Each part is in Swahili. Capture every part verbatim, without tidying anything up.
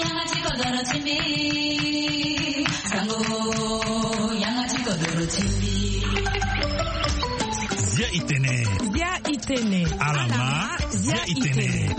양아치 거더러 침비 상고 양아치 거더러 침비 Zia Itene Zia Itene Alama Zia Itene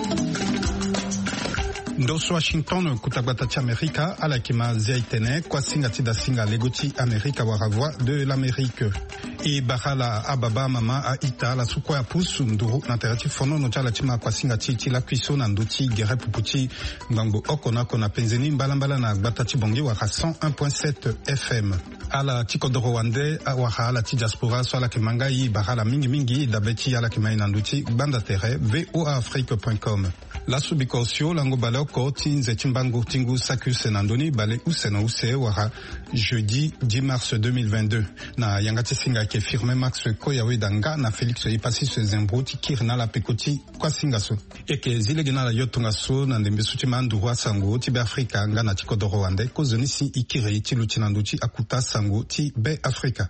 Ndoso Washington kutagbatachi Amerika alakima Zia Itene kwa singa tida singa legoti Amerika waravwa de l'Amérique e bahala ababa mama a ita la sukwa ya pusu nduru na terati fono no chala chima kwa singa titi la kuiso na nduti gere pupuchi ngambo okona kona penzeni mbalambala na gbatachi bongi waka cent un point sept F M ala tikodoro wande waka ala ti diaspora so ala kemangai bahala mingi mingi dabeti ala kemai na nduti banda tere voa afrique point com la subikosio lango baloko tinze timbango tingu sakus nandoni bale usena use waka jeudi dix mars deux mille vingt-deux na yangati singa ke firme Max Koyawe danga na Felix Ipasi se zembruti kirna la pekoti kwa singaso eke zile gena la yotunga so na ndembe suti mandu wa sango ti be Afrika nga na tikodoro wande ko zoni si ikire ti lutinanduti akuta sango ti be Afrika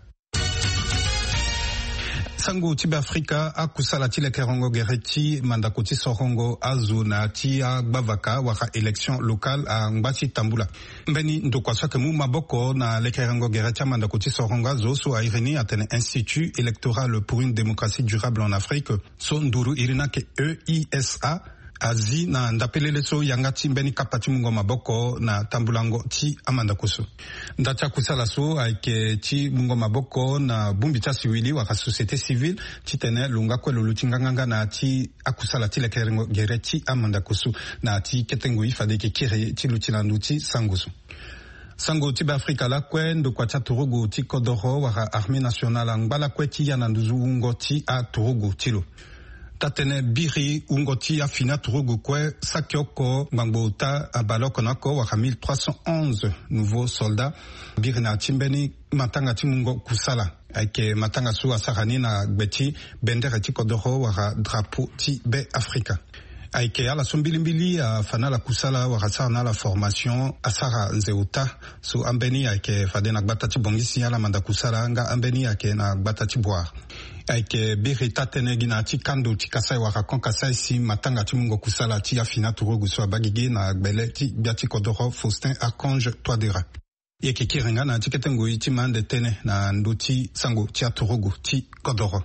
sango ti be Afrika akusala ti lekerongo gereti mandakoti sorongo azu na ti agbavaka waka election locale a ngbati tambula mbeni ndokwa sake mu maboko na lekerongo gereti mandakoti sorongo azu so a irini atene Institut électoral pour une démocratie durable en Afrique so nduru irina ke E I S A azi na ndapelele so yangati mbeni kapati mungo maboko na tambulango ti amanda kusu ndacha kusala so aike ti mungo maboko na bumbi cha siwili waka société civile ti tene lunga kwelo lutinganga na ti akusala ti lekerengo gereti amanda kusu na ti ketengo ifade ke kire ti lutinandu ti sangusu sango ti be Afrika la kwe ndo kwa cha turugu ti kodoro waka armée nationale ngbala kwe ti yananduzu ungo ti a turugu tilo tatene biri ungoti afina turugu kwe sakyoko ngangbo abaloko nako waka mille trois cent onze nouveaux soldats biri na timbeni matanga timungo kusala ake matanga su asarani na gbeti bendere ti kodoro waka drapeau ti be Afrika aike ala sombilimbili a fana la kusala waka na la formation asara nzeuta so ambeni aike fade na gbata ti bongisi ala manda kusala nga ambeni aike na gbata ti boire aike berita tene gina ti kando ti kasai waka kon kasai si matanga ti mungo kusala ti afina turugu so abagige na gbele ti biati kodoro Faustin Archange Toadera yeke kirenga na ti ketengo ti mande tene na nduti sango ti aturugu ti kodoro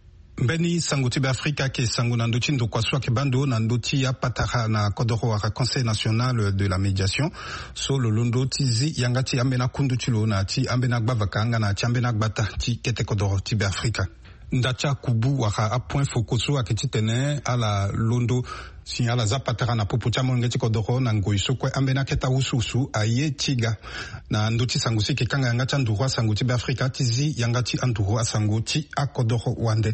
mbeni sango ti be Afrika ke sango na nduti ndo kwa swa ke bando na nduti ya patara na kodoro waka Conseil national de la médiation so lo londo ti zi yangati ambena kundu ti lo na ti ambena gbavaka na ti ambena gbata ti kete kodoro ti be Afrika ndacha kubu waka a point fokoso akiti tene ala londo si ala zapatara na popo chamo ngeti kodoro na ngoiso kwe ambena keta ususu aye tiga na nduti sangusi ke kanga ngata ndurwa sanguti be Afrika tizi yangati andurwa sanguti akodoro wande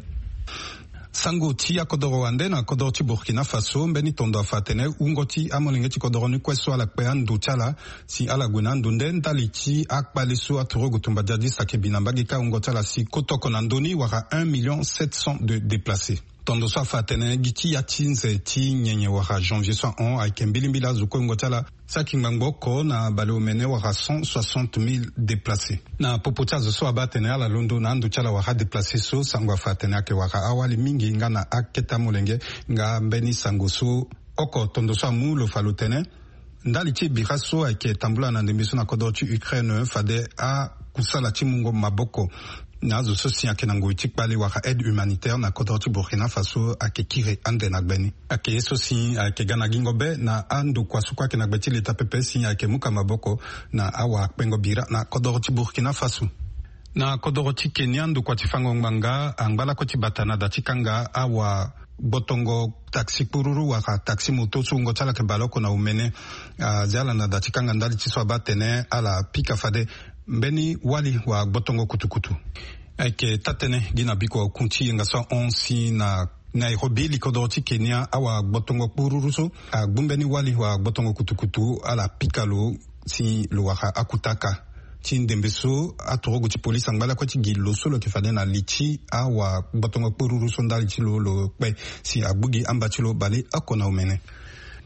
sango ti akodoro wande na kodoro ti Burkina Faso mbeni tondo afatene ungoti amolinge ti kodoro ni kweso ala kpe andu chala si ala gwena ndunde ndali ti akpale so aturogo tumba jadi sake binambagi ka ungoti ala si kotoko na ndoni waka un million sept cents de déplacés tondo so afatene giti ya tinze ti nyenye waka janvier so on ayeke mbilimbila zuko ungoti ala saki ngbangbo na bale omene waka cent soixante mille déplacés na popo ti azo so abatene ala londo na andu ti ala waka déplacé so sango afatene ayeke waka awali mingi nga na aketa molenge nga mbeni sango so oko tondo so amu lo falo tene ndali ti bira so ayeke tambula na ndembe so na kodoro ti Ukraine fade akusala ti mungo maboko na azo so si ayeke na ngoi ti kpale waka aide humanitaire na kodoro ti Burkina Faso ayeke kire ande na gbeni ayeke ye so si ayeke ga na gingo be na andokua so kue ayeke na gbe ti leta pepe si ayeke mu ka maboko na awa akpengo bira na kodoro ti Burkina Faso na kodoro ti Kenya ndokua ti fango ngbanga angbala kue ti bata na da ti kanga awa botongo taxi pururu waka taxi moto so ngo tsala ke baloko na umene uh, zala na da ti kanga ndali ti so abatene ala pika fade mbeni wali wa botongo kutukutu ayeke tatene gi na biko kunti yenga so onsi na Nairobi likodoro ti Kenya awa botongo pururu so agbumbeni wali wa botongo kutukutu ala pikalo si lo waka akutaka ti ndembe so atorogo ti polisi angbala kue ti gi lo so lo yeke fade na li ti awa botongo kpururu so ndali ti lo lo kpe si agbugi amba ti lo bale oko na omene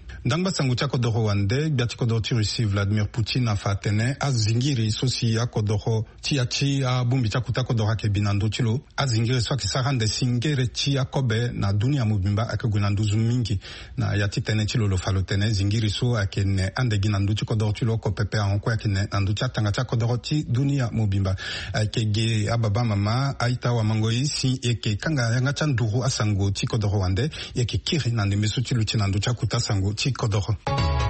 Dangba sangu cha kodoro wande biati kodoro ti Russie Vladimir Poutine afa tene azingiri sosi ya kodoro ti achi a bumbi cha kuta kodoro ke binando chilo azingiri so ki sarande singere chi akobe na dunia mubimba ake gunanduzu mingi na yati tene chilo lo falo tene zingiri so ake ne ande ginandu chi kodoro chilo ko pepe anko ake ne andu cha tanga cha kodoro ti dunia mubimba ake ge ababa mama aita wa mangoi si eke kanga yanga cha nduru asango ti kodoro wande eke kiri nande mesu chilo chi nandu cha kuta sango ti kodoro.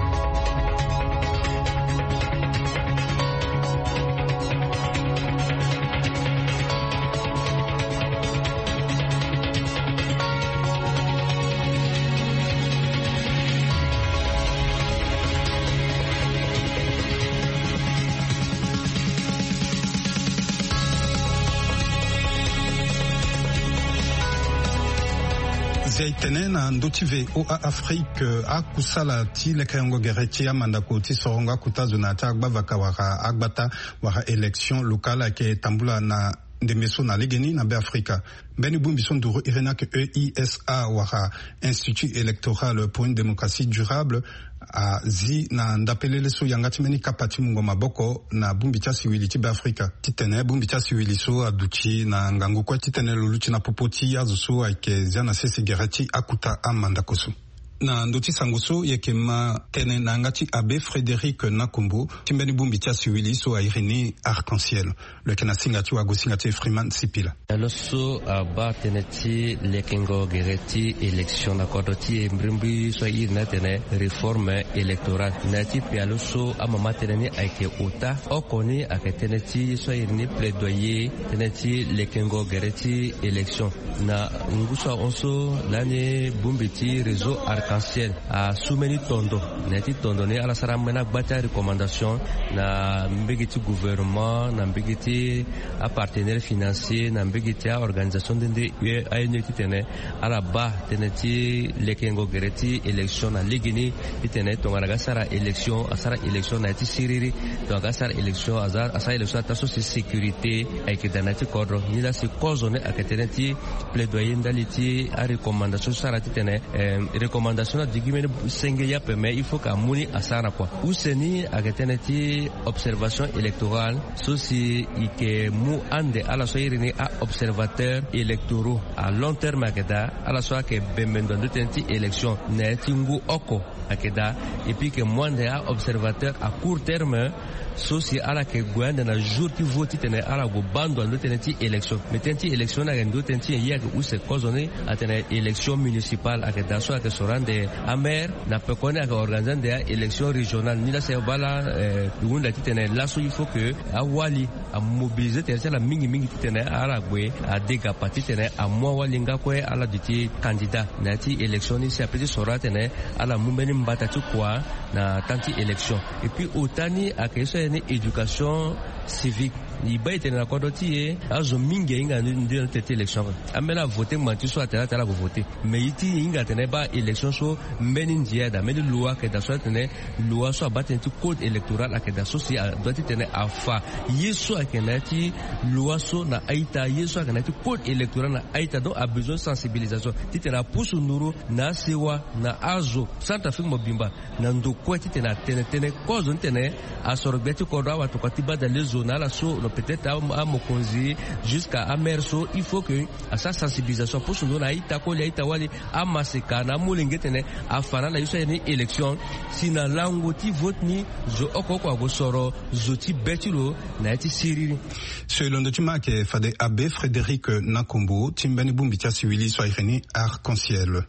Tene na ndotive o a Afrique a kusala ti lekayango gereti amandako ti soronga kutazo na ta agbavaka waka agbata waka élection locale ke tambula na ndemeso na legeni na be Afrika. Beni bumbi son duro irena ke E I S A waka Institut électoral pour une démocratie durable a zi na ndapelele so yangati meni kapati mungo maboko na bumbi cha siwili ti be Afrika. Titene bumbi cha siwili so aduchi na ngangu kwa titene luluchi na popoti azuso aike ziana sese gereti akuta amanda kosu. Na ndoti sanguso yeke ma tene na ngati abe Frédéric Nakumbo timbeni bumbi tia siwili so a Irénée Arc-en-Ciel le kena singati wa gosingati Freeman Sipila aloso aba teneti lekengo gereti election na kodoti mbrimbi so irna tene réforme électorale nati pe aloso amama teneni aike uta okoni aketeneti so irni plaidoyer teneti lekengo gereti election na nguso onso lane bumbi ti réseau Arc-en-Ciel a soumeni tondo neti tondo ne ala sara mena gbata recommandation na mbegiti gouvernement na mbegiti a partenaire financier na mbegiti a organisation de ayoneti tene ala ba teneti lekengo gereti election na ligini tene tonga sara election asara election na ti siriri tonga sara election azar asa election ta so sécurité ay ke danati kodro ni la se kozone aketeneti plaidoyer ndaliti a recommandation sara tene recommandation digimene senge ya peme il faut qu'amuni asara quoi useni aketeneti observation électorale sosi ike mu ande ala so irini a observateur électoraux à long terme akeda ala so ke bembendo ndetenti élection netingu oko akeda et puis que mwande a observateur à court terme sosi ala ke gwande na jour qui vote tene ala go bando ndetenti élection metenti élection na ndetenti ya ke use kozone atene élection municipale akeda so ke sorande amer na pekone aka organiser des élections régionales ni la se bala ngunda titene laso il faut que awali a mobiliser terre la mingi mingi titene ala gwe a dega parti tene a moi walinga ko ala diti candidat na ti élection ni se apeti soratene ala mumbeni mbata tu quoi na tanti élection et puis otani akeso ni éducation civique ni baite na kodoti e azo mingi inga ndio tete élection amela voter mantu so atela tala go voter mais iti inga tene ba élection so mbeni ndia da meli loi ke da so tene loi so abatenti code électoral ake da so si doit tene afa yeso akenati loi so na aita yeso akenati code électoral na aita donc a besoin de sensibilisation titena pusu nuru na sewa na azo santa fik mobimba na ndo ko titena tene tene cause tene asorbeti ko da watu katiba da les zones la so peut-être à Mokonzi jusqu'à Amerso il faut que à sa sensibilisation pour nous na ita ko aita wali amaseka na mulingetene afana na yusa ni élection sina lango ti vote ni zo okoko go soro zoti betulo na ti siriri selon le tuma ke fade abe Frédéric Nakombo timbani bumbi tia siwili so Irénée Arc-en-Ciel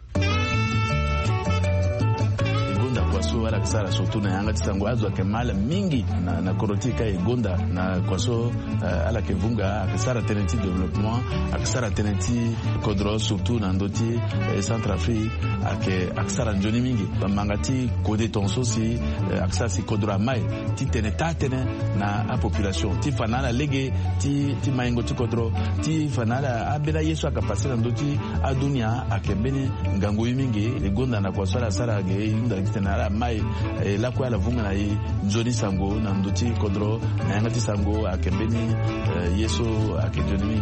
kwaso wala kisara surtout na yanga tisango azwa kemala mingi na na korotika egonda na kwaso uh, ala kevunga akisara tenenti développement akisara tenenti kodro surtout na ndoti eh, Centrafrique ake akisara njoni mingi bamangati kode tonso si uh, akisara si kodro mai ti teneta tene na a population ti fanala lege ti ti maingo ti kodro ti fanala abela yesu akapasira ndoti adunia akebeni ngango mingi egonda na kwaso ala sara ge inda kitena mai la kwa la vunga na yi njoni sango na ndoti kodro na yangati sango akembeni yeso akejoni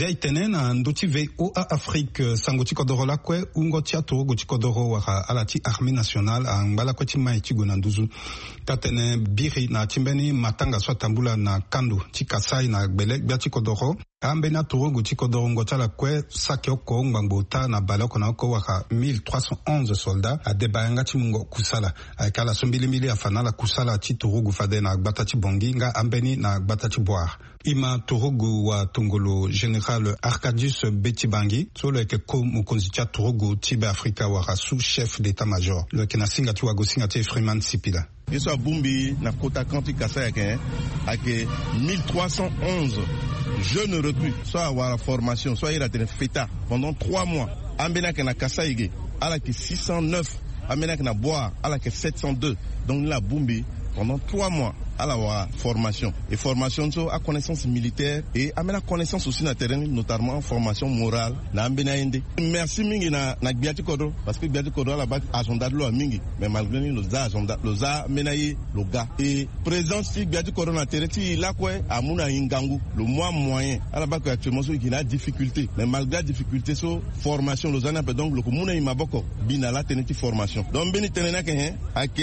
zia itene na ndoti ve o a Afrique sangoti kodoro la kwe ungoti ato goti kodoro waka alati armée nationale angala kweti mai tigo na nduzu tatene biri na timbeni matanga swa tambula na kandu tikasai na gbele biati kodoro ambe na toro goti kodoro ngota la kwe sake oko ngbangbo na baloko na oko waka mille trois cent onze soldats a debayanga timungo kusala akala sombili mili afana la kusala ti torogu fade na gbata ti bongi nga ambeni na gbata ti boar ima torogu wa tongolo général Arcadius Betibangi solo eke ko mukonzi tia torogu tibe Afrika waka sous-chef d'état-major le kena singa ti wago singa ti Freeman Sipila Yeso abumbi na kota kanti kasa yake ake mille trois cent onze jeunes recrues soit avoir la formation soit il a été feta pendant trois mois ambena ke na kasa yige ala ke six cent neuf ambena ke na boire ala ke sept cent deux donc la bumbi pendant trois mois à la formation et formation à connaissance militaire et à la connaissance aussi na terrain notamment formation morale na ambena ende merci mingi na na biati kodo parce que biati kodo la base agenda de lo mingi mais malgré nos agenda los a menayi le gars et présence si biati kodo na terrain ti la quoi amuna ingangu le mois moyen à la base actuellement so il a difficulté mais malgré la difficulté so formation los ana donc le muna imaboko binala teneti formation donc beni tenena ke ak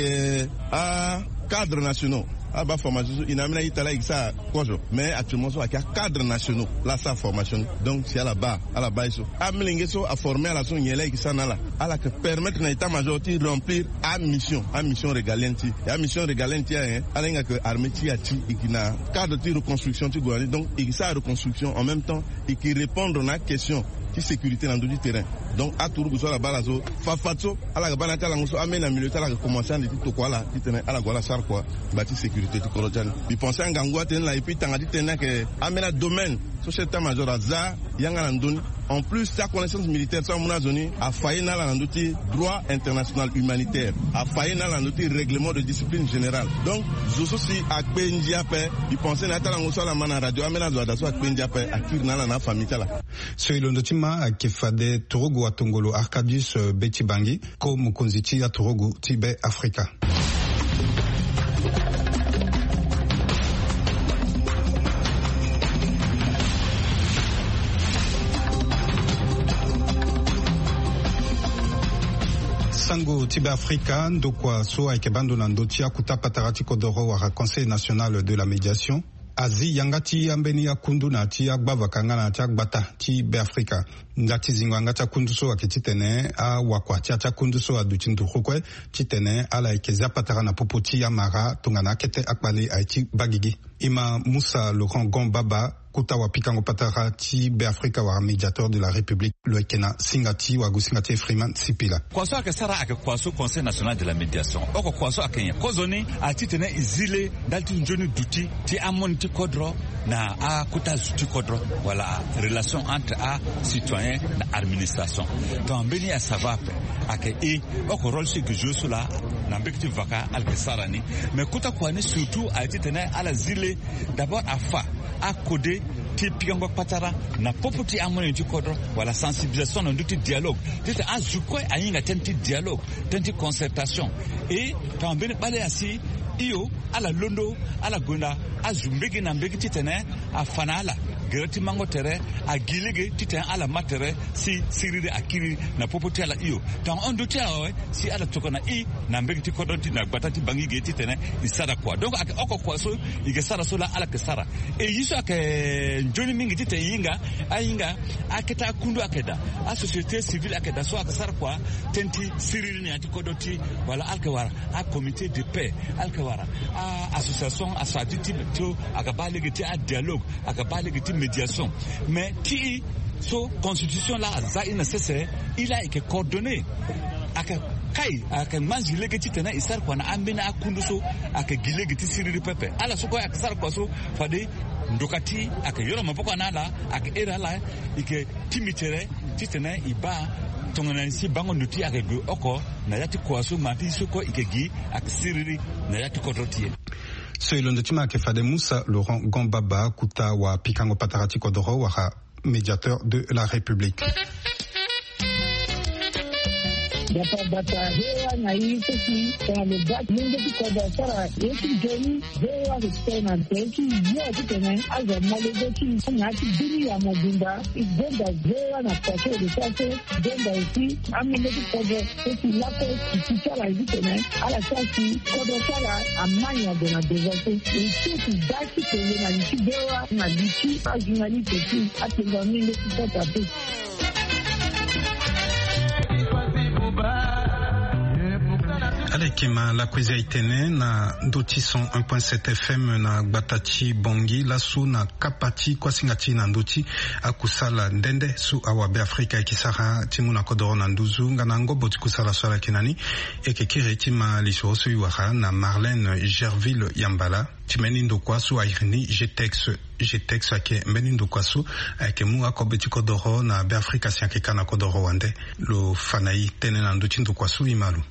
a cadres nationaux ah bah formation il n'a pas été là ça mais actuellement so a cadres nationaux là sa formation donc c'est à la bas à la base so amlinge so a former à la son yele ça na là à la que permettre na état major de remplir à mission à mission régalienne ti à mission régalienne ti hein alinga que armée ti ati ikina cadre de reconstruction ti gouvernement donc il ça reconstruction en même temps et qui répondre na question qui sécurité dans du terrain donc à tour so la balazo fafatso ala bana kala ngoso amena militaire la commencer en dit quoi là dit tenait ala gola char quoi bâti sécurité ti korojan bi penser en gangwa ten la et puis tanga dit tenait que amena domaine société major aza yanga na ndoni en plus sa connaissance militaire ça mona zoni a failli na la ndoti droit international humanitaire a failli na la ndoti règlement de discipline générale donc zo si a pendia pe bi penser na tala ngoso la mana radio amena zo da so a pendia pe akir na la na famille tala so ilo ndotima akifade torogo wa tongolo Arcadius Betibangi ko mukonzi ti ya torogo tibe Afrika. Sango tibe Afrika ndokwa so aikebando na ndotia kutapatarati kodoro wa Conseil national de la médiation azi yangati ambeni ya kundu na ti agbava kanga na ti agbata ti be Afrika ngati zingwa ngati kundu so akititene a wakwa ti ati kundu so aduchindu khokwe titene ala ikeza patara na popoti ya mara tungana kete akbale aiti bagigi ima Moussa Laurent Gombaba kuta wa pikango patara ti be Afrika wa médiateur de la République le kena singati wa gusingati Freeman Sipila kwaso ake sara ake kwaso Conseil national de la médiation oko kwaso akenya kozoni atitene izile dalti njoni duti ti amon ti kodro na a kuta zuti kodro wala relation entre a citoyen na administration donc beni a savape ake e oko rôle ce que joue cela na mbekti vaka alke sarani mais kuta kwani surtout atitene ala zile d'abord afa a codé ti piango patara na popoti amoni ti kodro wala sensibilisation na nduti dialogue tete azukoi ayinga tenti dialogue tenti concertation et tambeni bale asi iyo ala londo ala gonda azumbegi na mbegi titene afanala gerati mango tere agilege titene ala matere si sirire akiri na popoti ala iyo tan ondo tiawe si ala tokona i na mbegi ti kodonti na batati bangi ge titene isara kwa donc ak oko kwa so ige sara so la ala ke sara e yiso ak njoni mingi titene yinga ayinga aketa kundu akeda a société civile akeda so ak sara kwa tenti sirire ni ati kodoti wala alke wara a comité de paix alke wara a association asatiti to akabale geti a dialogue akabale geti médiation mais qui so constitution là za nécessaire il a été coordonné aka kai aka manzi legeti tena isar kwa na ambina akundu so aka gilegeti siriri pepe ala so ko aka sar kwa so fade ndokati aka yoro mapoko nala aka era la ike timitere titena iba tongana si bango nuti aka go oko na yati kwa so mati so ko ikegi aka siriri na yati kotrotie so ilondo tima ke fade Moussa Laurent Gombaba kuta wa pikango patarati kodoro wa médiateur de la République. data data hewa na hii sisi kwa mebaki mungu kwa dasara yesu jeni hewa kitena teki yote tena aza malezeki na kidini ya mobimba igenda hewa na kwa de sase genda usi amende kwa sisi lako kisichala hivi tena ala sasi kwa dasara amanya dona devote usiku daki tena na likidewa na liki ajunali teki atengamile kupata tu. Alekima la kwezi aitene na ndoti son un point sept F M na Gbatachi Bongi lasu na kapati kwa singati na ndoti akusala ndende su awabe Afrika ikisara timu na kodoro na nduzu nga na ngobo tikusala swala kinani eke kireti ma lishosu iwara na Marlène Gerville Yambala timeni ndokwasu airini Jetex Jetex ake mbeni ndokwasu ake mu akobe tikodoro na be Afrika siakika na kodoro wande lo fanai tene na ndoti ndokwasu imalu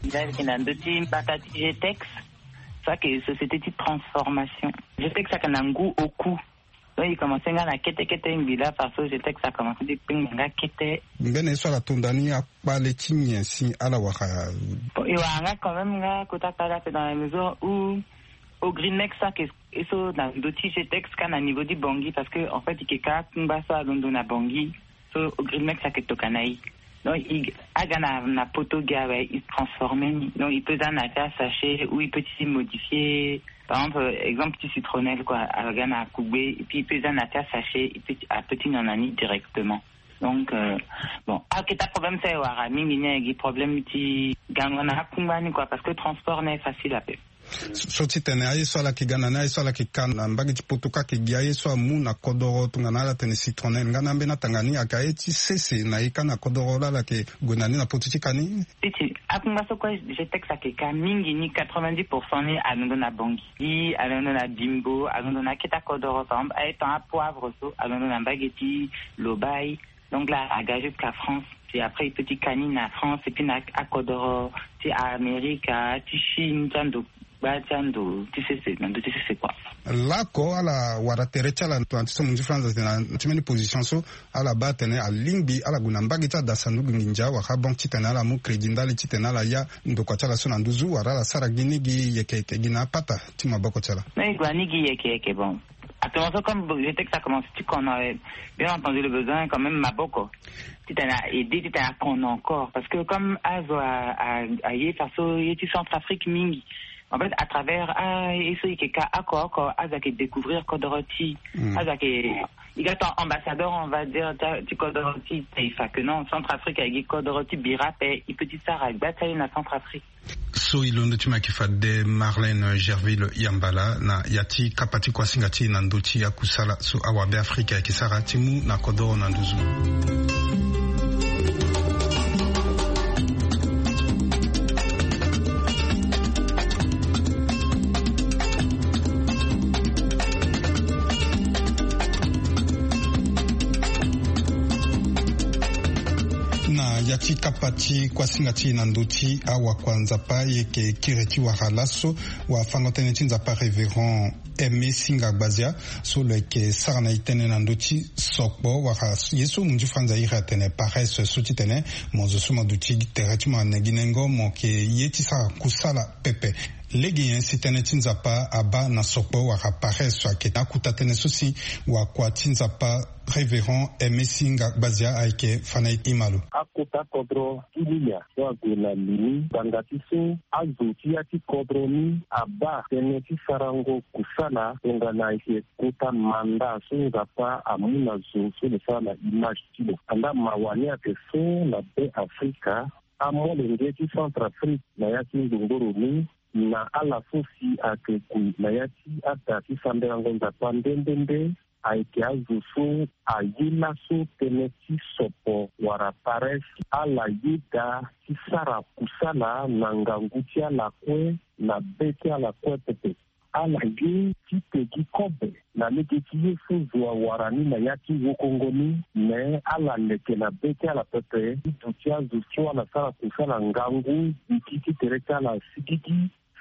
Batati Jetex, ça que société de transformation. Jetex ça a un goût au cou. Donc il commençait à la kete kete ngila parce que Jetex ça commençait de pinga kete. Ngene so la tondani a pas les tignes si ala waka. Il y a quand même là kota kala dans la maison où au Greenmex ça que eso dans d'autres Jetex quand à niveau du Bangui parce que en fait il y a kumba ça dans na Bangui. So au Greenmex ça que tokanai. Donc, il a na poto gawe, il se transforme. Donc, il peut en faire sachet ou il peut s'y modifier. Par exemple, exemple petit citronnelle quoi, à gana koubé, et puis il peut en faire sachet, il peut à petit nanani directement. Donc, euh, bon, ah, qu'est-ce que problème c'est ouara, mimi n'est problème ti gangana kumbani quoi, parce que le transport n'est facile à faire. Soti tene aye so la kigana na aye so la kikana mbagi chiputuka kigia aye so amu na kodoro tungana la tene citronel ngana mbena tangani akaye ti sese na ika na kodoro la la ke gunani na potuchi kani titi akunga so kwa Jetex akeka mingi ni quatre-vingt-dix pour cent ni alondo na Bangui alondo na Bimbo alondo na Keta Kodoro par exemple aye tan poivre so alondo na Mbageti Lobai donc là à gagé jusqu'à France puis après petit canine à France et puis na à Kodoro ti à Amérique à Chine tando bachando tisese nando tisese kwa lako ala waraterecha la twantiso munji France na timeni position so ala batene alimbi ala gunambagi ta dasandu nginja wa habon titana la mu credit ndali titana la ya ndokwa chala so na nduzu wara la sara ginigi yeke gina pata tima bako chala mais gwanigi yeke yeke bon actuellement comme j'étais que ça commence tu qu'on a bien entendu le besoin quand même maboko titana aidé titana qu'on encore parce que comme azo a a a yé faso yé Centrafrique mingi. En fait, à travers ah isso ikeka akko azake découvrir Kodoroti, azake il est ambassadeur, on va dire du Kodoroti, il fait que non Centrafrique avec Kodoroti birape, il peut dire ça avec bataille na Centrafrique. So ilondo tuma kifade Marlène Gerville Yambala na yati kapati kwa singati na ndoti ya kusala so awabe Afrika ya kisara timu na Kodoro na nduzu. Yati kapati kwa singati na ndoti awa kwanza pa yeke kireti wa halaso wa fangotene tinza pa Révérend Aimé Singa Gbazia so leke sarana itene na ndoti sokbo wa yeso munju franza ira tene pares suti tene mozo suma duti tereti ma neginengo mo ke yeti sa kusala pepe legi yensi tene tinza pa aba na sokbo wa pares so ke nakuta tene susi wa kwa tinza pa Révérend Aimé Singa Gbazia aike fanai imalu akota kodro iliya so agula lini bangatiso azuti ati kodroni aba tene ti sarango kusala tongana ike kuta manda so ngapa amuna zo so le sala image tilo anda mawani ate so na be Afrika amo lengeti Centrafrique na yati ngongoro ni na ala fosi ake ku na yati ata ti samberango nzapa ndendende aike azuso ayila so teneti sopo wara pares ala yida tisara kusala na nganguti ala kwe na beti ala kwe pepe ala ye titegi kobe na negeti yesu zwa warani na yati wokongoni me ala leke na beti ala pepe ituti azuso ala sara kusala ngangu ikiti tereka ala sigigi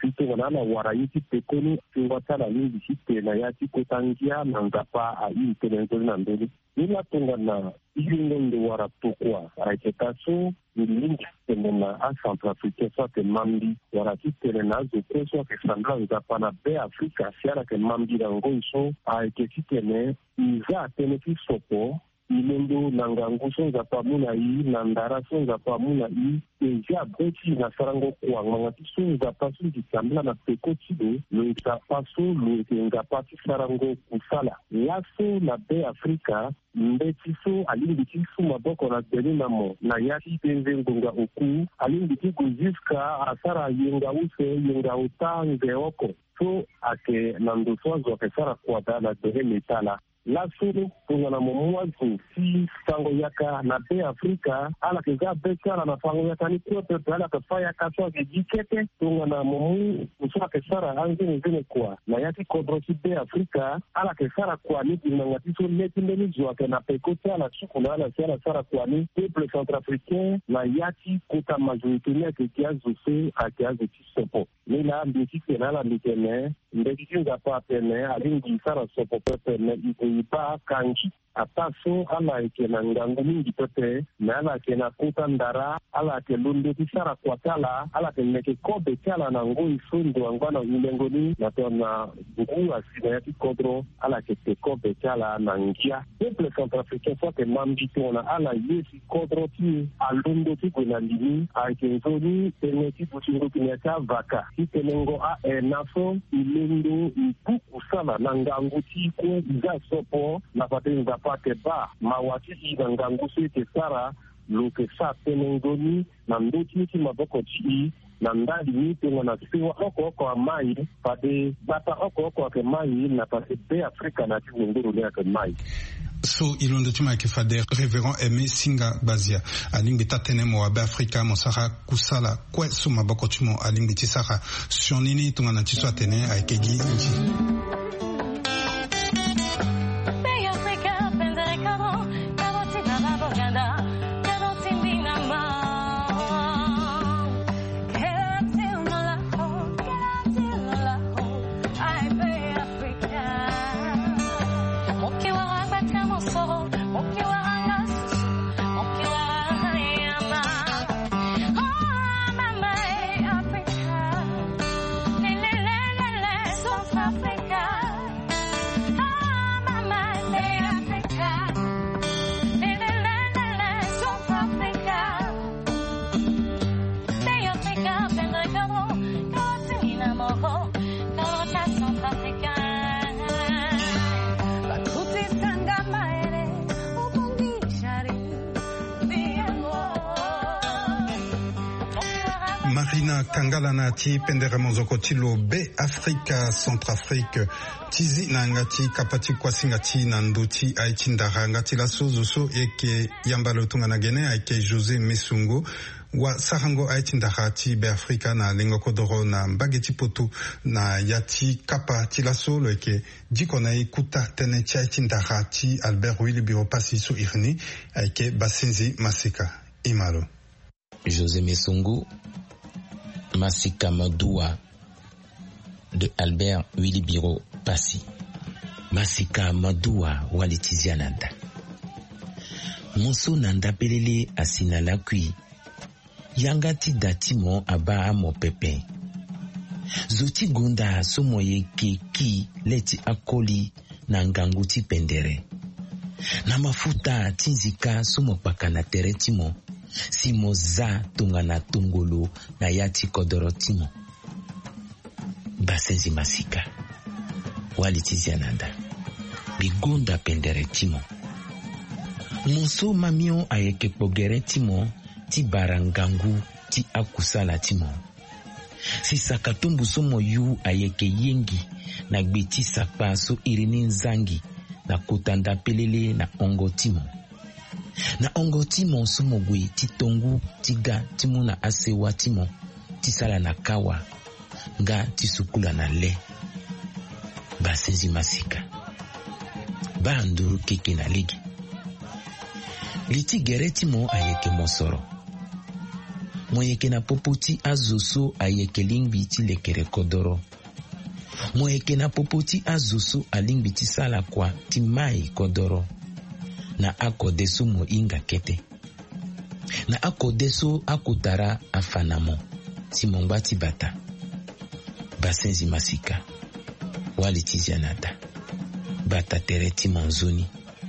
Sito wana wara yiti pekoni tuwatala mingi site na yati kotangia na ngapa a yi tenenzoli na mbele. Nila tunga na ilingonde wara tokwa. Aiketaso ilingi temena a Centrafrique sa ke mambi wara site na zo kweso ke sandra ngapa na be Afrika siara ke mambi na ngoiso aiketite ne iza teneki sopo ilendo nangangu songa pamuna i nandara songa pamuna i eja beti na sarango kwa ngati songa pasu dikambla na pekoti do lo pasu lo tenga pati sarango kusala yaso na be Afrika mbeti so alingiti su maboko na delina mo na yati penze ngonga oku alingiti kuziska asara yenga use yenga utange oko so ake nandoso zo kesara kwa dala de metala la suru tungana momwazu si sango yaka na be Afrika ala keza beka na fango yaka ni kwa pepe ala kafaya kaswa ke jikete tungana momu usura kesara anze nzene kwa na yati kodrosi be Afrika ala kesara kwa ni ngatiso leti mbeni zwa ke na pekote ala chuku na ala siara sara kwa ni peuple centrafricain na yati kuta majorité ke kiazu se a kiazu tisopo ni la mbiti ke na la mbitene mbiti nga pa pene alingi sara sopo pepe ne iko ipa kanji ataso ala ike na ngangu mingi pepe na ala ke na kuta ndara ala ke lunde tisara kwa tala ala ke neke kobe tala na ngo ifundo angwana ulengoni na tona ngu asina yati kodro ala ke te kobe tala na ngia peuple centrafricain so ke mambi tona ala yesi kodro ti alundo ti kuna lini aike nzoni tene ti puchingo kinyata vaka ti tenengo a enaso ilendo ipu usala na ngangu ti kwe iza sopo na patenga pate ba mawati ina ngangu sete sara luke sa tenengoni na ndoti ti maboko chi na ndali ni tengo na siwa oko oko amai pade bata oko oko ake mai na pate be Afrika na ti nguru le ake mai. So ilondo tuma ke fader révérend Aimé Singa Bazia alingi tatene mo abe Afrika mo sara kusala kwe suma boko tumo alingi tisara sionini tungana tiswa tene aikegi nji. Marina Kangala nati pendere monzoko tilo be Afrika Centrafrique tizi na ngati kapati kwa singati na ndoti aichindara ngati la sozo eke yambalo tunga na gene ake José Mesungo wa sarango aichindara ti be Afrika na lengo kodoro na mbageti poto na yati kapa ti la solo eke dikona ikuta tene ti aichindara ti Albert Willy Biro pasi so irni ake Basenzi Masika Imalo José Mesungo Masika Madoua de Albert Willy Biro Passi. Masika Madoua walitizia nanda. Monso nanda pelele asina lakui. Yangati datimo aba amo pepe. Zoti gunda somoye keki leti akoli na nganguti pendere. Na mafuta tinzika somo pakana teretimo. Simo za tunga na tungolo na yati kodoro timo. Basenzi Masika walitizia nanda bigonda pendere timo. Monso mamio ayeke pogere timo ti barangangu ti akusala timo. Si sakatumbu somo yu ayeke yengi na gbeti sapa so irini nzangi na kutanda pelele na ongo timo. Na ongo timo somo gwe ti tongu tiga timo na asewa timo ti sala na kawa nga ti sukula na le. Basenzi Masika ba nduru keke na ligi liti gere timo ayeke mosoro moyeke na popo ti azo so ayeke lingbi ti lekere kodoro. Moyeke na popo ti azo so alingbi ti sala kwa ti mai kodoro. Na akode so mo inga kete. Na akode so akutara afanamo ti mongba ti bata. Basenzi masika. Wali ti zianata. Bata tere ti monzoni.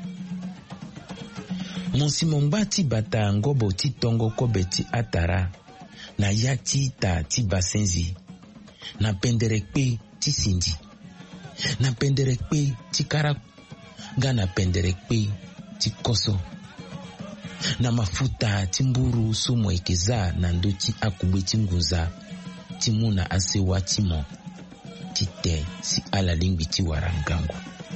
Monsi mongba ti bata ngobo ti tongo kobe ti atara. Na yati ta ti basenzi. Na pendere kpe ti sindi. Na pendere kpe ti kara. Ga na pendere kpe ti koso. Na mafuta ti mburu so moekeza na ndo ti akube ti nguza. Ti muna asewa ti mo. Ti te si ala lingbi ti warangangu.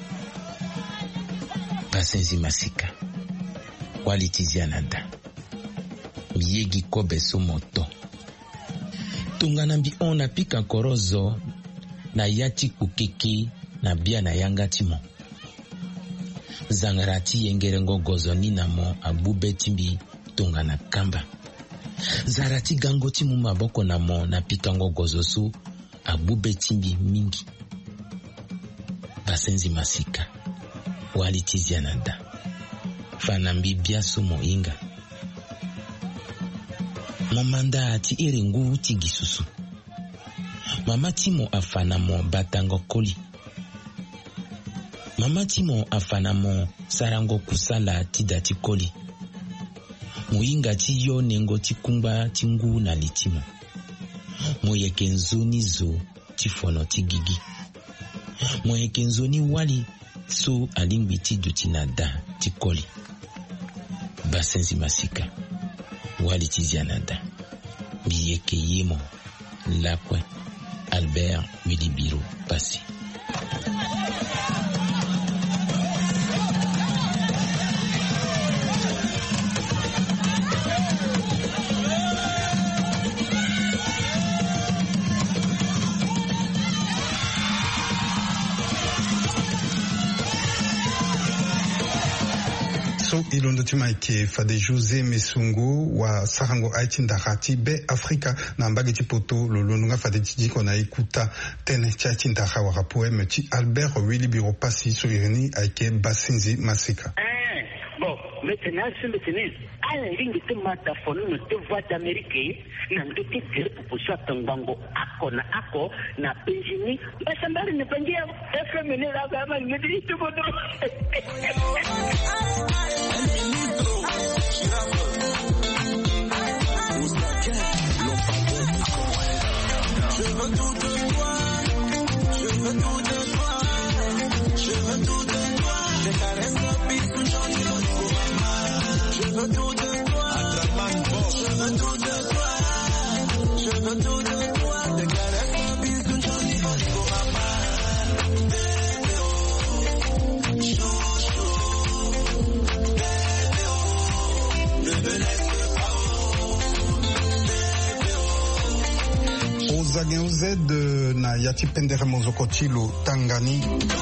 Basenzi masika. Wali ti ziananda. Miyegi kobe so moto. Tunga na mbi ona pika korozo. Na yati kukeke na bia na yanga ti mo. Zangarati yengerengo gozo ni na mo abube timbi tunga na kamba. Zarati gango ti mu maboko na mo na pikango gozo su abube timbi mingi. Basenzi masika. Wali ti ziananda. Fanambi biasu mo inga. Momanda ti erengu ti gisusu. Mama timo afana mo batango koli. Mama timo afana mo sarango kusala ti dati koli. Muinga ti yo nengo ti kumba ti ngu na litimo. Moyeke nzoni zo ti fono ti gigi. Moyeke nzoni wali so alingbi ti duti na da ti koli. Basenzi masika. Wali ti zianada. Biyeke yemo. Lakwe. Albert Wilibiro Passy. So ilondo timaike fade Jose Mesungu wa sarango aiti ndarati be Afrika na mbagi ti poto lolondo nga fade tijiko na ikuta tene ti aiti ndara wa rapoeme ti Albert Wilibiro Passy so irini aike Basenzi masika. Eh, bon, maintenant c'est maintenant à la ligne de mataphone de voix d'Amérique na ndo ti tere pupusa tangango ako na ako na penjini basambari ne pangia F M ne la gama ne di to bodo. Je veux tout de toi, je veux tout de toi, je veux tout de toi, je caresse le bisou, j'en ai l'autre je veux tout de toi, je veux tout de toi, je veux tout de toi, je caresse le bisou, j'en ai l'autre ne me laisse Ozage Ozed na yati pendere mozoko tilo tangani.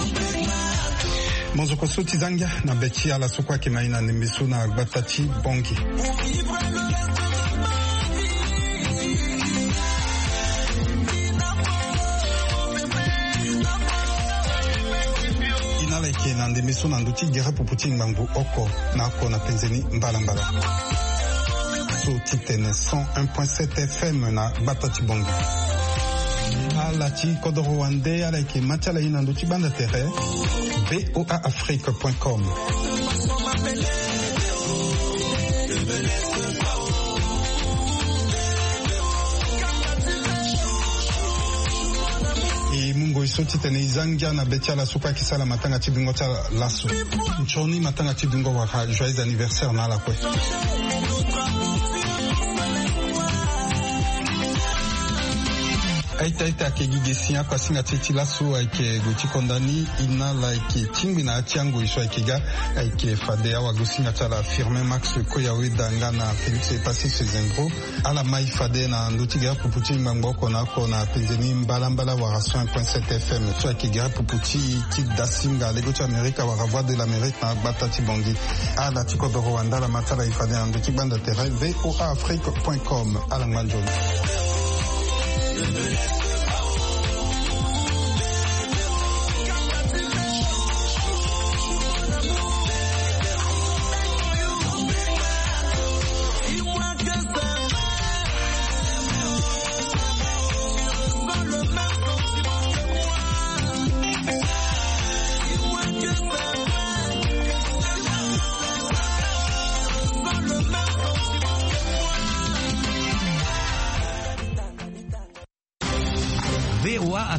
Mozoko soti zanga na beti ala sokwa kimaina nemiso na batati bongi. Inaleke na nemiso na nduti gera puputi ngangu oko na ako na penzeni mbala mbala. So titene cent un point sept F M na batati bongi. Alati kodoro wande alake matala ina nduti banda tere voa afrique point com. E mungo isoti tene izangia na betia la suka kisala matanga tibingo ta laso. Nchoni matanga tibingo waka joyeux anniversaire na la kwe. aita ita ke gigesia kwa singa titila su aike guti kondani ina like tingbi na tiango iso aikega aike fadea wa gusinga tala firme max koyawe danga na Felix Epasi Sezengro ala mai fade na ndutiga puputi mbangoko na kona penzeni mbalambala wa ration point sept F M so aikega puputi ti dasinga lego ti Amerika wa voix de l'Amérique na batati bongi ala tiko do Rwanda la matala ifade na nduti banda terrain voa afrique point com ala ngwanjoni.